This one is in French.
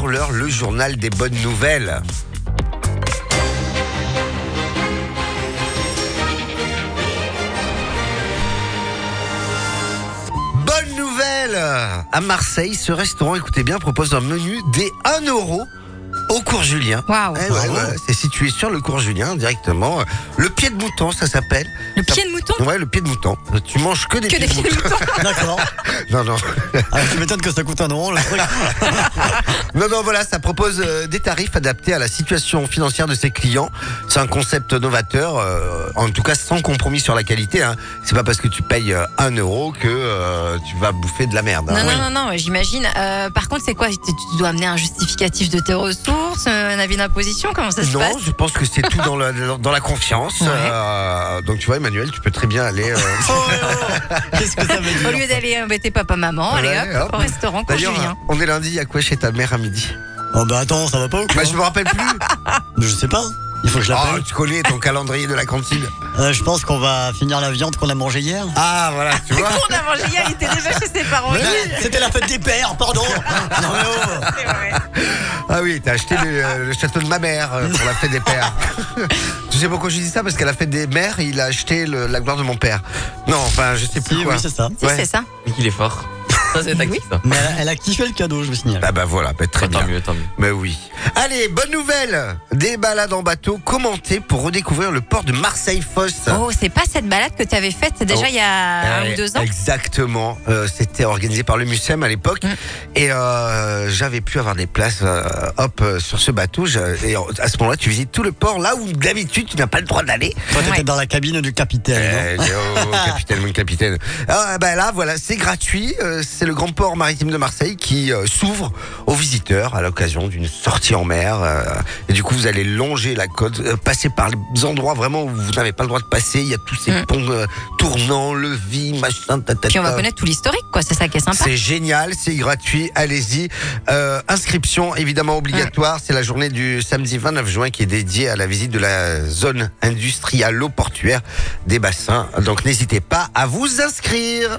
pour l'heure le journal des bonnes nouvelles. Bonne nouvelle! À Marseille, ce restaurant, écoutez bien, propose un menu des 1 euro au cours Julien. Waouh. C'est situé sur le cours Julien, directement. Le pied de mouton, ça s'appelle. Le pied de mouton? Ouais, le pied de mouton. Tu manges que des pieds de mouton. D'accord. Non. Alors, tu m'étonnes que ça coûte 1 euro le truc. Non, voilà, ça propose des tarifs adaptés à la situation financière de ses clients. C'est un concept novateur, en tout cas sans compromis sur la qualité. Hein. C'est pas parce que tu payes 1 euro que tu vas bouffer de la merde. Hein. Non, j'imagine. Par contre, c'est quoi? Tu dois amener un justificatif de tes ressources, un avis d'imposition? Comment ça se passe? Non, je pense que c'est tout dans la confiance. Ouais. Donc tu vois, Emmanuel, tu peux très bien aller... Qu'est-ce que ça veut dire? Au lieu d'aller embêter papa-maman, allez hop, au restaurant cours D'ailleurs, Julien. on est lundi, il y a quoi chez ta mère à midi? Oh bah attends, ça va pas ou quoi? Bah je me rappelle plus. Je sais pas. Il faut que je l'appelle. Tu connais ton calendrier de la cantine. Je pense qu'on va finir la viande qu'on a mangée hier. Ah voilà, tu vois. On a mangé hier, il était déjà chez ses parents. Mais oui, c'était la fête des pères, pardon. Non mais oh. C'est vrai. Ah oui, t'as acheté le château de ma mère pour la fête des pères. Tu sais pourquoi je dis ça? Parce qu'à la fête des mères, il a acheté la gloire de mon père. Non, enfin, je sais plus Si, quoi. oui, c'est ça. Si, c'est ça. Mais qu'il est fort. Ça, c'est tactique, ça. Mais elle a kiffé le cadeau, je vous signale. Bah voilà, très bien. Tant mieux. Mais oui. Allez, bonne nouvelle. Des balades en bateau commentées pour redécouvrir le port de Marseille-Fos. Oh, c'est pas cette balade que tu avais faite déjà il y a 1 ou 2 ans? Exactement. C'était organisé par le MUSEM à l'époque. Et j'avais pu avoir des places sur ce bateau. Et à ce moment-là, tu visites tout le port, là où d'habitude, tu n'as pas le droit d'aller. Toi, t'étais dans la cabine du capitaine, non? Mon capitaine. Ah, bah là, voilà, c'est gratuit. C'est le grand port maritime de Marseille qui s'ouvre aux visiteurs à l'occasion d'une sortie en mer. Et du coup, vous allez longer la côte, passer par les endroits vraiment où vous n'avez pas le droit de passer. Il y a tous ces ponts tournants, levis, machin, Puis on va connaître tout l'historique, quoi. C'est ça qui est sympa. C'est génial, c'est gratuit, allez-y. Inscription évidemment obligatoire. C'est la journée du samedi 29 juin qui est dédiée à la visite de la zone industrielle portuaire des bassins. Donc n'hésitez pas à vous inscrire.